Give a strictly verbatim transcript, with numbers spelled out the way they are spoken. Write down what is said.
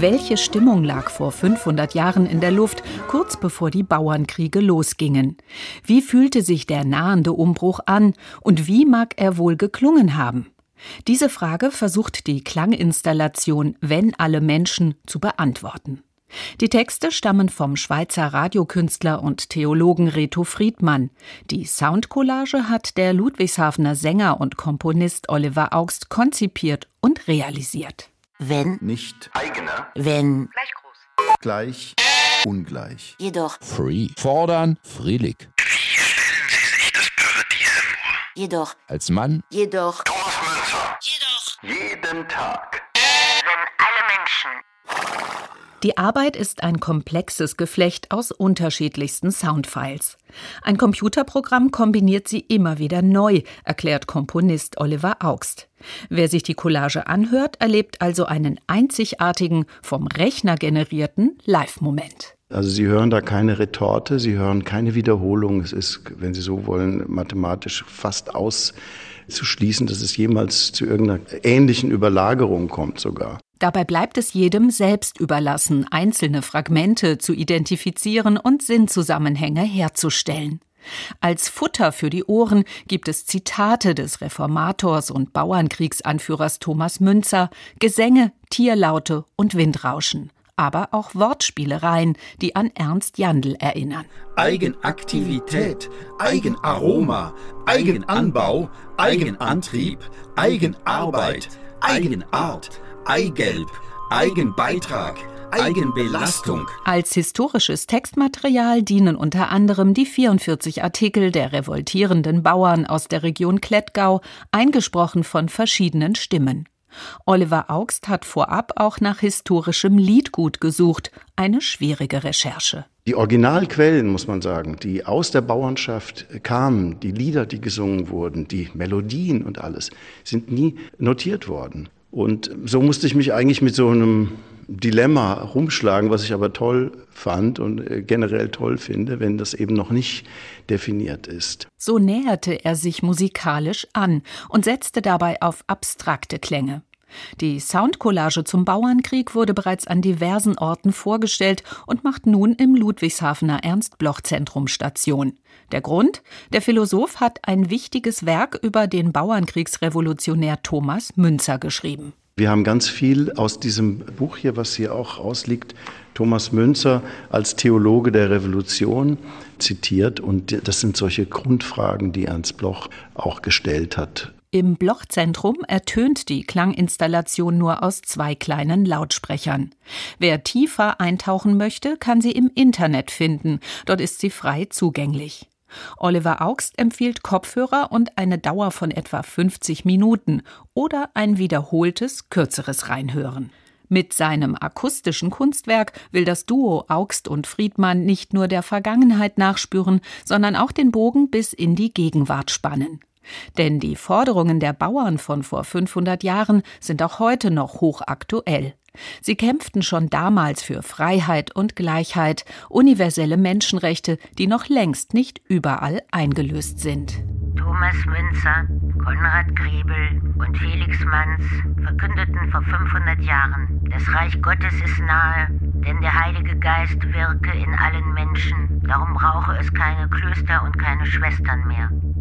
Welche Stimmung lag vor fünfhundert Jahren in der Luft, kurz bevor die Bauernkriege losgingen? Wie fühlte sich der nahende Umbruch an und wie mag er wohl geklungen haben? Diese Frage versucht die Klanginstallation »Wenn alle Menschen« zu beantworten. Die Texte stammen vom Schweizer Radiokünstler und Theologen Reto Friedmann. Die Soundcollage hat der Ludwigshafener Sänger und Komponist Oliver Augst konzipiert und realisiert. Wenn nicht eigener, wenn gleich groß, gleich ungleich, jedoch free, fordern, friedlich, wie stellen Sie sich das Paradies vor? jedoch als Mann, jedoch Thomas Münzer, jedoch jeden Tag, wenn alle Menschen. Die Arbeit ist ein komplexes Geflecht aus unterschiedlichsten Soundfiles. Ein Computerprogramm kombiniert sie immer wieder neu, erklärt Komponist Oliver Augst. Wer sich die Collage anhört, erlebt also einen einzigartigen, vom Rechner generierten Live-Moment. Also Sie hören da keine Retorte, Sie hören keine Wiederholung. Es ist, wenn Sie so wollen, mathematisch fast auszuschließen, dass es jemals zu irgendeiner ähnlichen Überlagerung kommt sogar. Dabei bleibt es jedem selbst überlassen, einzelne Fragmente zu identifizieren und Sinnzusammenhänge herzustellen. Als Futter für die Ohren gibt es Zitate des Reformators und Bauernkriegsanführers Thomas Münzer, Gesänge, Tierlaute und Windrauschen. Aber auch Wortspielereien, die an Ernst Jandl erinnern. Eigenaktivität, Eigenaroma, Eigenanbau, Eigenantrieb, Eigenarbeit, Eigenart, Eigelb, Eigenbeitrag, Eigenbelastung. Als historisches Textmaterial dienen unter anderem die vierundvierzig Artikel der revoltierenden Bauern aus der Region Klettgau, eingesprochen von verschiedenen Stimmen. Oliver Augst hat vorab auch nach historischem Liedgut gesucht, eine schwierige Recherche. Die Originalquellen, muss man sagen, die aus der Bauernschaft kamen, die Lieder, die gesungen wurden, die Melodien und alles, sind nie notiert worden. Und so musste ich mich eigentlich mit so einem Dilemma rumschlagen, was ich aber toll fand und generell toll finde, wenn das eben noch nicht definiert ist. So näherte er sich musikalisch an und setzte dabei auf abstrakte Klänge. Die Soundcollage zum Bauernkrieg wurde bereits an diversen Orten vorgestellt und macht nun im Ludwigshafener Ernst-Bloch-Zentrum Station. Der Grund? Der Philosoph hat ein wichtiges Werk über den Bauernkriegsrevolutionär Thomas Münzer geschrieben. Wir haben ganz viel aus diesem Buch hier, was hier auch ausliegt, Thomas Münzer als Theologe der Revolution zitiert. Und das sind solche Grundfragen, die Ernst Bloch auch gestellt hat. Im Bloch-Zentrum ertönt die Klanginstallation nur aus zwei kleinen Lautsprechern. Wer tiefer eintauchen möchte, kann sie im Internet finden. Dort ist sie frei zugänglich. Oliver Augst empfiehlt Kopfhörer und eine Dauer von etwa fünfzig Minuten oder ein wiederholtes, kürzeres Reinhören. Mit seinem akustischen Kunstwerk will das Duo Augst und Friedmann nicht nur der Vergangenheit nachspüren, sondern auch den Bogen bis in die Gegenwart spannen. Denn die Forderungen der Bauern von vor fünfhundert Jahren sind auch heute noch hochaktuell. Sie kämpften schon damals für Freiheit und Gleichheit, universelle Menschenrechte, die noch längst nicht überall eingelöst sind. Thomas Münzer, Konrad Grebel und Felix Manz verkündeten vor fünfhundert Jahren: Das Reich Gottes ist nahe, denn der Heilige Geist wirke in allen Menschen. Darum brauche es keine Klöster und keine Schwestern mehr.